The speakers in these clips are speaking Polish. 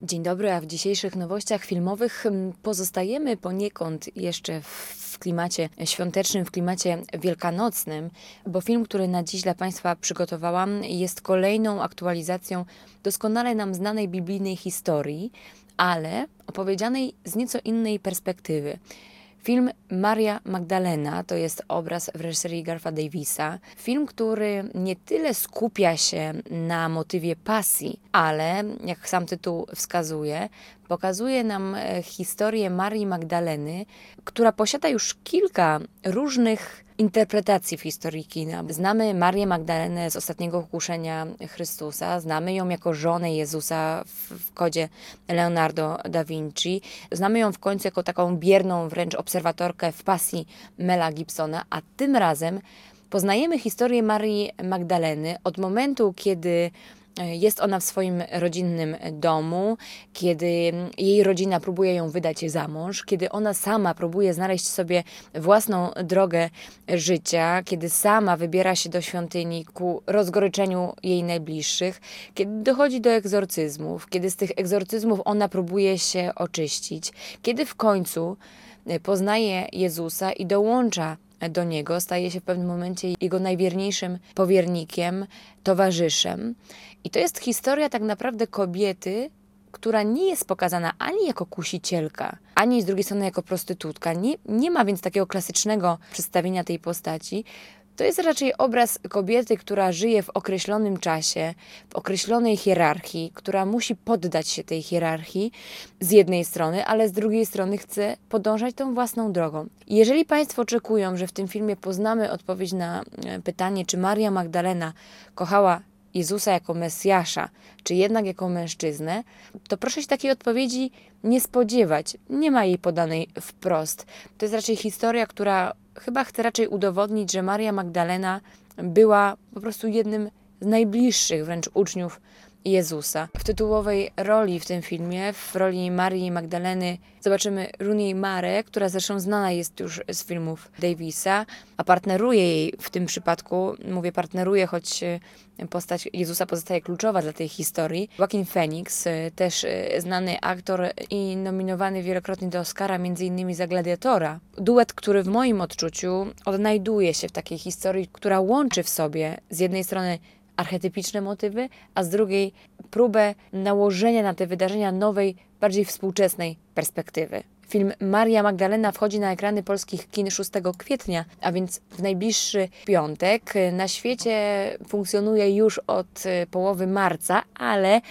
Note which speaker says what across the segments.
Speaker 1: Dzień dobry, a w dzisiejszych nowościach filmowych pozostajemy poniekąd jeszcze w klimacie świątecznym, w klimacie wielkanocnym, bo film, który na dziś dla Państwa przygotowałam, jest kolejną aktualizacją doskonale nam znanej biblijnej historii, ale opowiedzianej z nieco innej perspektywy. Film Maria Magdalena to jest obraz w reżyserii Garfa Davisa. Film, który nie tyle skupia się na motywie pasji, ale, jak sam tytuł wskazuje, pokazuje nam historię Marii Magdaleny, która posiada już kilka różnych interpretacji w historii kina. Znamy Marię Magdalenę z Ostatniego Kuszenia Chrystusa, znamy ją jako żonę Jezusa w Kodzie Leonardo da Vinci, znamy ją w końcu jako taką bierną wręcz obserwatorkę w Pasji Mela Gibsona, a tym razem poznajemy historię Marii Magdaleny od momentu, kiedy jest ona w swoim rodzinnym domu, kiedy jej rodzina próbuje ją wydać za mąż, kiedy ona sama próbuje znaleźć sobie własną drogę życia, kiedy sama wybiera się do świątyni ku rozgoryczeniu jej najbliższych, kiedy dochodzi do egzorcyzmów, kiedy z tych egzorcyzmów ona próbuje się oczyścić, kiedy w końcu poznaje Jezusa i dołącza do Niego, staje się w pewnym momencie Jego najwierniejszym powiernikiem, towarzyszem. I to jest historia tak naprawdę kobiety, która nie jest pokazana ani jako kusicielka, ani z drugiej strony jako prostytutka. Nie ma więc takiego klasycznego przedstawienia tej postaci. To jest raczej obraz kobiety, która żyje w określonym czasie, w określonej hierarchii, która musi poddać się tej hierarchii z jednej strony, ale z drugiej strony chce podążać tą własną drogą. I jeżeli Państwo oczekują, że w tym filmie poznamy odpowiedź na pytanie, czy Maria Magdalena kochała Jezusa jako Mesjasza, czy jednak jako mężczyznę, to proszę się takiej odpowiedzi nie spodziewać. Nie ma jej podanej wprost. To jest raczej historia, która chyba chce raczej udowodnić, że Maria Magdalena była po prostu jednym z najbliższych wręcz uczniów Jezusa. W tytułowej roli w tym filmie, w roli Marii Magdaleny, zobaczymy Rooney Mara, która zresztą znana jest już z filmów Davisa, a partneruje jej w tym przypadku, mówię partneruje, choć postać Jezusa pozostaje kluczowa dla tej historii. Joaquin Phoenix, też znany aktor i nominowany wielokrotnie do Oscara, m.in. za Gladiatora. Duet, który w moim odczuciu odnajduje się w takiej historii, która łączy w sobie z jednej strony archetypiczne motywy, a z drugiej próbę nałożenia na te wydarzenia nowej, bardziej współczesnej perspektywy. Film Maria Magdalena wchodzi na ekrany polskich kin 6 kwietnia, a więc w najbliższy piątek. Na świecie funkcjonuje już od połowy marca, ale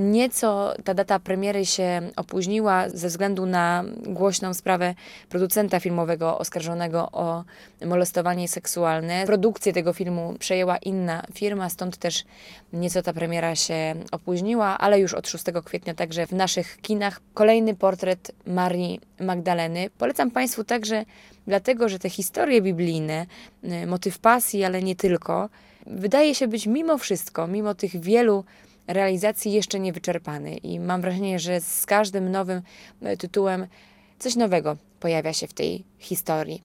Speaker 1: nieco ta data premiery się opóźniła ze względu na głośną sprawę producenta filmowego oskarżonego o molestowanie seksualne. Produkcję tego filmu przejęła inna firma, stąd też nieco ta premiera się opóźniła, ale już od 6 kwietnia także w naszych kinach kolejny portret Marii Magdaleny. Polecam Państwu także dlatego, że te historie biblijne, motyw pasji, ale nie tylko, wydaje się być mimo wszystko, mimo tych wielu realizacji jeszcze niewyczerpany. I mam wrażenie, że z każdym nowym tytułem coś nowego pojawia się w tej historii.